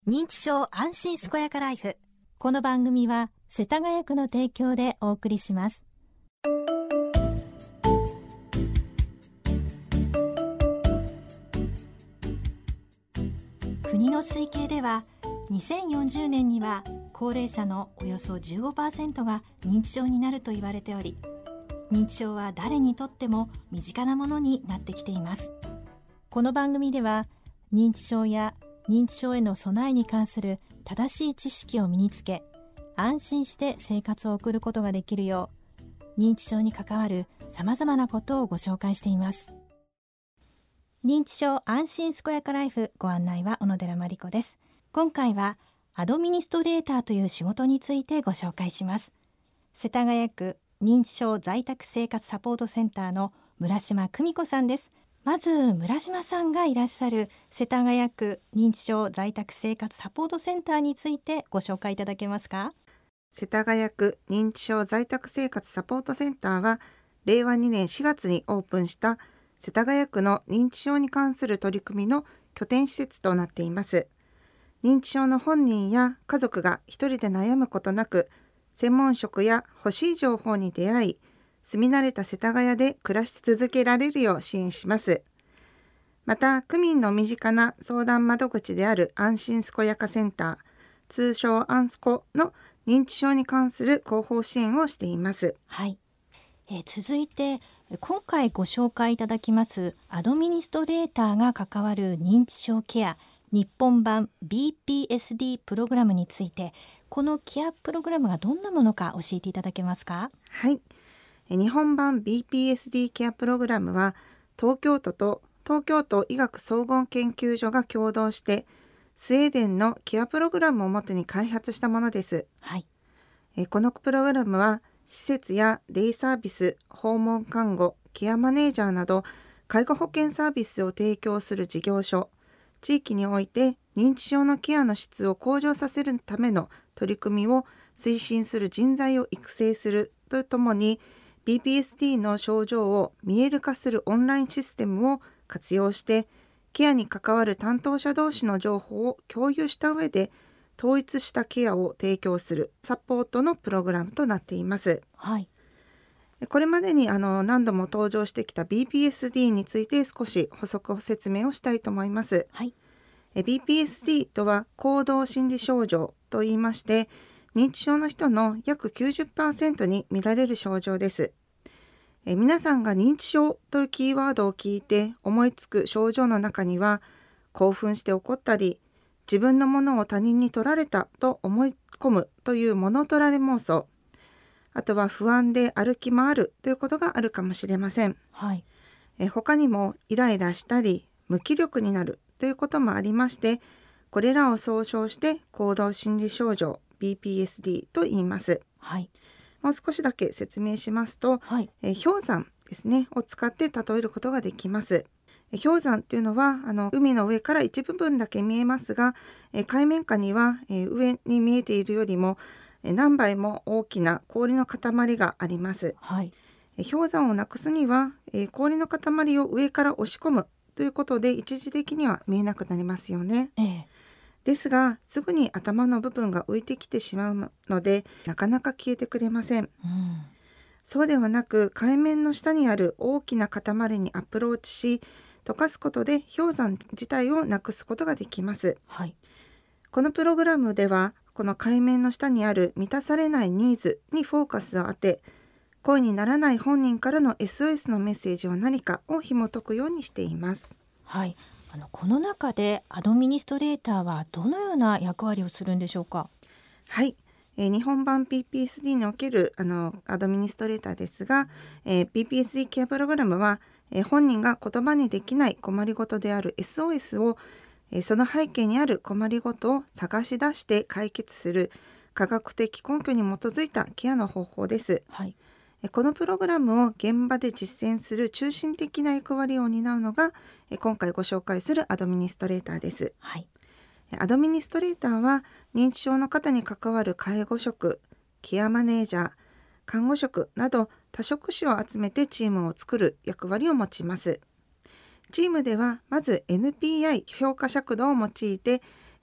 認知症安心健やかライフ。この番組は世田谷区の提供でお送りします。国の推計では2040年には高齢者のおよそ 15% が認知症になると言われており、認知症は誰にとっても身近なものになってきています。この番組では認知症や認知症への備えに関する正しい知識を身につけ、安心して生活を送ることができるよう、認知症に関わるさまざまなことをご紹介しています。認知症安心健やかライフ、ご案内は小野寺真理子です。今回はアドミニストレーターという仕事についてご紹介します。世田谷区認知症在宅生活サポートセンターの村島久美子さんです。まず村島さんがいらっしゃる世田谷区認知症在宅生活サポートセンターについてご紹介いただけますか？ 世田谷区認知症在宅生活サポートセンターは令和2年4月にオープンした世田谷区の認知症に関する取り組みの拠点施設となっています。認知症の本人や家族が一人で悩むことなく、専門職や欲しい情報に出会い、住み慣れた世田谷で暮らし続けられるよう支援します。また、区民の身近な相談窓口である安心健やかセンター、通称アンスコの認知症に関する広報支援をしています。 はい、続いて今回ご紹介いただきますアドミニストレーターが関わる認知症ケア日本版 BPSD プログラムについて、このケアプログラムがどんなものか教えていただけますか？ はい、日本版 BPSD ケアプログラムは東京都と東京都医学総合研究所が共同してスウェーデンのケアプログラムをもとに開発したものです。 はい、 このプログラムは施設やデイサービス、訪問看護、ケアマネージャーなど介護保険サービスを提供する事業所、地域において認知症のケアの質を向上させるための取り組みを推進する人材を育成するとともに、 BPSD の症状を見える化するオンラインシステムを活用してケアに関わる担当者同士の情報を共有した上で統一したケアを提供するサポートのプログラムとなっています。 はい、 これまでに何度も登場してきた BPSD について少し補足を説明をしたいと思います。 はい、 BPSD とは行動心理症状といいまして、認知症の人の約 90% に見られる症状です。皆さんが認知症というキーワードを聞いて思いつく症状の中には、興奮して怒ったり、自分のものを他人に取られたと思い込むという物取られ妄想、あとは不安で歩き回るということがあるかもしれません。 はい、 他にもイライラしたり無気力になるということもありまして、これらを総称して行動心理症状 BPSD と言います。 はい、 もう少しだけ説明しますと、 はい、 氷山ですねを使って例えることができます。氷山というのは海の上から一部分だけ見えますが、海面下には、上に見えているよりも何倍も大きな氷の塊があります。 はい、 氷山をなくすには、氷の塊を上から押し込むということで一時的には見えなくなりますよね。ですがすぐに頭の部分が浮いてきてしまうのでなかなか消えてくれません。そうではなく、海面の下にある大きな塊にアプローチし、溶かすことで氷山自体をなくすことができます。 はい、 このプログラムではこの海面の下にある満たされないニーズにフォーカスを当て、声にならない本人からの SOS のメッセージは何かを紐解くようにしています。 はい、この中でアドミニストレーターはどのような役割をするんでしょうか？ はい、日本版 BPSD におけるアドミニストレーターですが、BPSD ケアプログラムは、本人が言葉にできない困りごとである SOS を、その背景にある困りごとを探し出して解決する科学的根拠に基づいたケアの方法です。 はい、 このプログラムを現場で実践する中心的な役割を担うのが、今回ご紹介するアドミニストレーターです。 はい、 アドミニストレーターは認知症の方に関わる介護職、ケアマネージャー、看護職など多職種を集めてチームを作る役割を持ちます。チームではまず NPI 評価尺度を用いて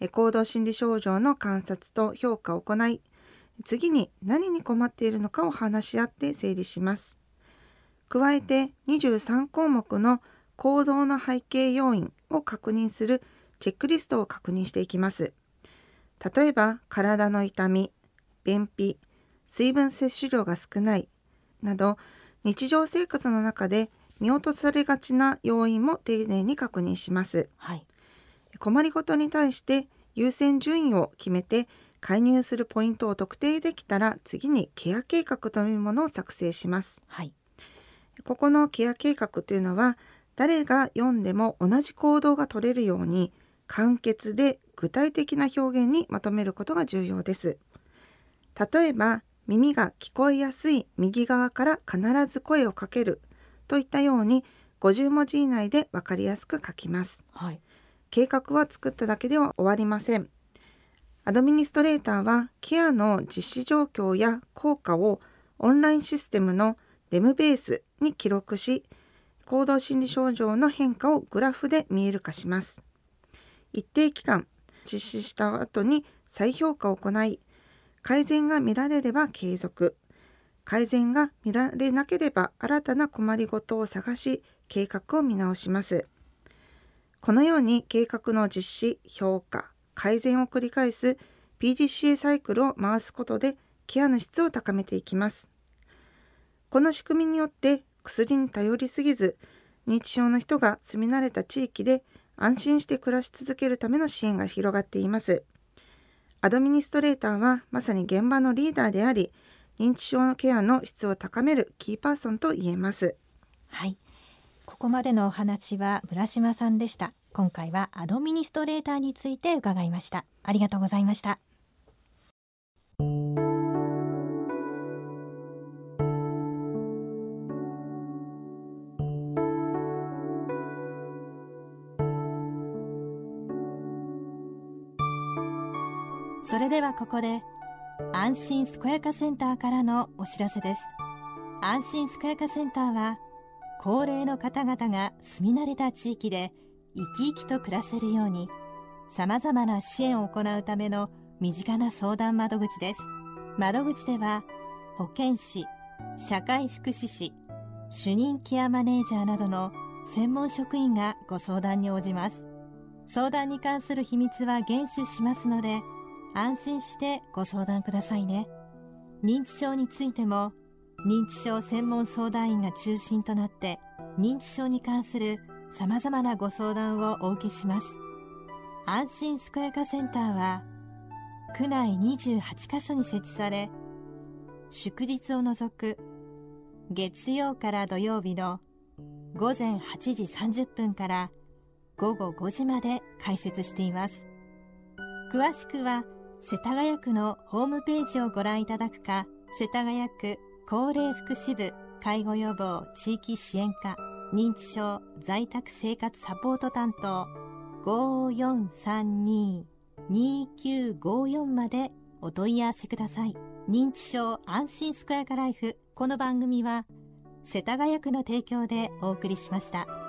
行動心理症状の観察と評価を行い、次に何に困っているのかを話し合って整理します。加えて23項目の行動の背景要因を確認するチェックリストを確認していきます。例えば体の痛み、便秘、水分摂取量が少ないなど、日常生活の中で見落とされがちな要因も丁寧に確認します。困りごとに対して優先順位を決めて介入するポイントを特定できたら、次にケア計画というものを作成します。ここのケア計画というのは、誰が読んでも同じ行動が取れるように簡潔で具体的な表現にまとめることが重要です。例えば耳が聞こえやすい右側から必ず声をかけるといったように50文字以内で分かりやすく書きます。計画は作っただけでは終わりません。アドミニストレーターはケアの実施状況や効果をオンラインシステムのデムベースに記録し、行動心理症状の変化をグラフで見える化します。一定期間実施した後に再評価を行い、改善が見られれば継続、改善が見られなければ新たな困りごとを探し、計画を見直します。このように計画の実施、評価、改善を繰り返す PDCA サイクルを回すことでケアの質を高めていきます。この仕組みによって薬に頼りすぎず、認知症の人が住み慣れた地域で安心して暮らし続けるための支援が広がっています。アドミニストレーターはまさに現場のリーダーであり、認知症のケアの質を高めるキーパーソンと言えます。 ここまでのお話は村島さんでした。今回はアドミニストレーターについて伺いました。ありがとうございました。それではここで安心すこやかセンターからのお知らせです。安心すこやかセンターは、高齢の方々が住み慣れた地域で生き生きと暮らせるように、さまざまな支援を行うための身近な相談窓口です。窓口では保健師、社会福祉士、主任ケアマネージャーなどの専門職員がご相談に応じます。相談に関する秘密は厳守しますので、安心してご相談くださいね。認知症についても認知症専門相談員が中心となって、認知症に関するさまざまなご相談をお受けします。安心すこやかセンターは区内28カ所に設置され、祝日を除く月曜から土曜日の午前8時30分から午後5時まで開設しています。詳しくは世田谷区のホームページをご覧いただくか、世田谷区高齢福祉部介護予防地域支援課認知症在宅生活サポート担当 5432-2954 までお問い合わせください。認知症安心すこやかライフ。この番組は世田谷区の提供でお送りしました。